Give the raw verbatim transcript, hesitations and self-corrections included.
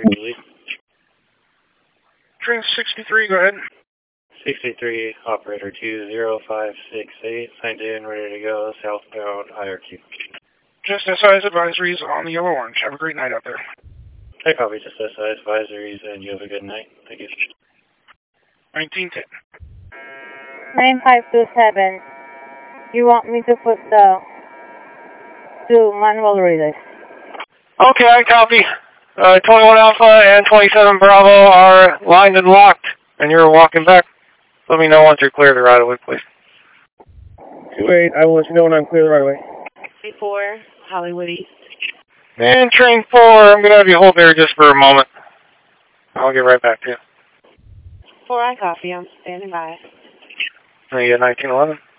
sixty-three. Train sixty-three, go ahead. sixty-three, operator two zero five six eight, signed in, ready to go, southbound I R Q. Just S I S advisories on the yellow orange. Have a great night out there. I copy, just S I S advisories, and you have a good night. Thank you. nineteen ten. nine five two seven. You want me to put the two manual relays? Okay, I copy. Uh, twenty-one Alpha and twenty-seven Bravo are lined and locked, and you're walking back. Let me know once you're clear of the right-of-way, please. two eight, I will let you know when I'm clear of the right-of-way. four, Hollywood East. And train four, I'm going to have you hold there just for a moment. I'll get right back to you. four, I copy. I'm standing by. Are you at nineteen eleven?